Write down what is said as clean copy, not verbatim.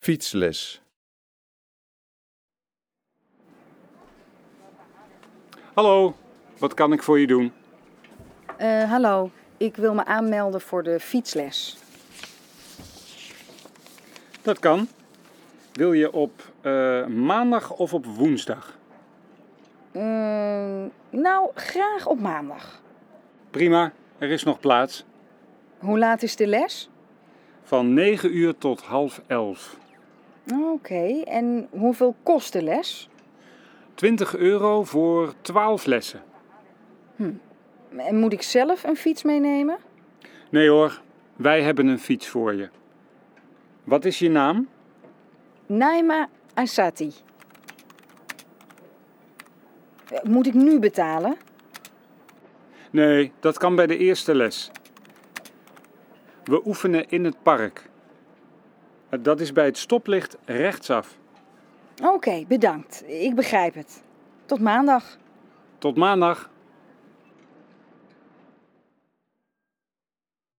Fietsles. Hallo, wat kan ik voor je doen? Hallo, ik wil me aanmelden voor de fietsles. Dat kan. Wil je op maandag of op woensdag? Nou, graag op maandag. Prima, er is nog plaats. Hoe laat is de les? Van 9 uur tot 10:30. Oké, en hoeveel kost de les? €20 voor 12 lessen. En moet ik zelf een fiets meenemen? Nee hoor, wij hebben een fiets voor je. Wat is je naam? Naima Asati. Moet ik nu betalen? Nee, dat kan bij de eerste les. We oefenen in het park. Dat is bij het stoplicht rechtsaf. Oké, bedankt. Ik begrijp het. Tot maandag. Tot maandag.